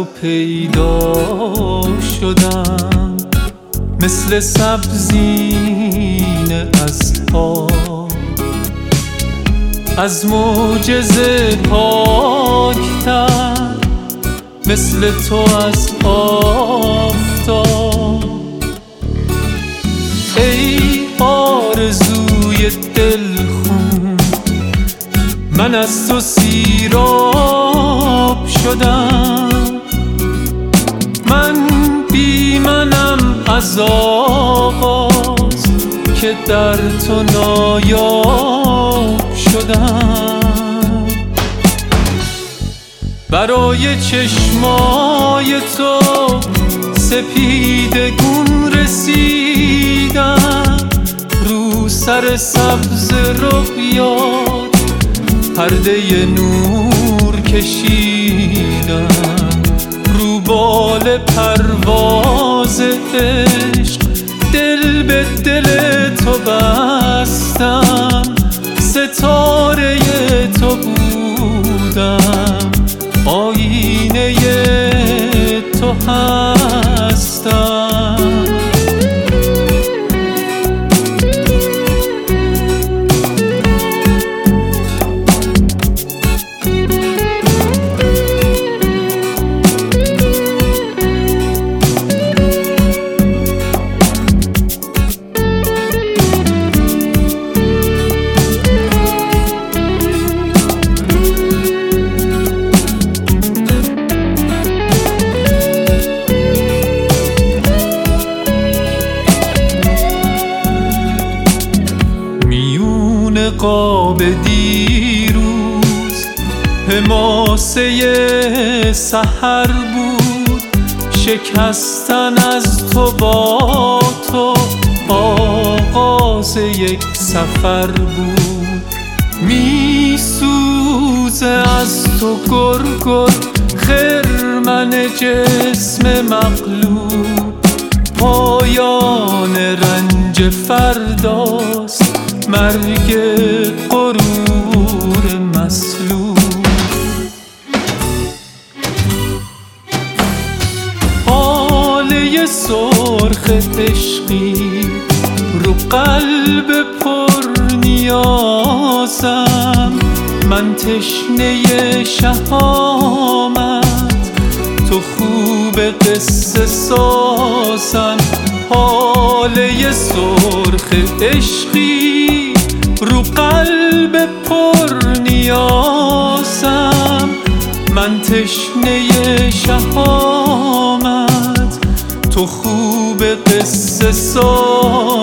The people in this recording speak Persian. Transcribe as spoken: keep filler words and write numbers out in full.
پیدا شدم، مثل سبزینه از پا، از معجزه پاکتر، مثل تو از آفتاب. ای آرزوی دلخون، من از تو سیراب شدم، من بی منم از آغاز که در تو نایاب شدم. برای چشمای تو سپیدگون رسیدم، رو سر سبز رویات پرده نور کشیدم، رو بال پرواز عشق دل به دل تو بستم، ستاره تو بودم، آینه تو هستم. قاب دیروز حماسه سحر بود، شکستن از تو با تو آغاز یک سفر بود. می سوزه از تو گرگر خرمن جسم مغلوب، پایان رنج فرداست، مرگ غرور مسلوب. حاله سرخ عشقی رو قلب پر نیازم، من تشنه شهامت، تو خوب قصه سازم. حاله سرخ عشقی رو قلب پر نیازم، من تشنه شهامت، تو خوب قصه سازم.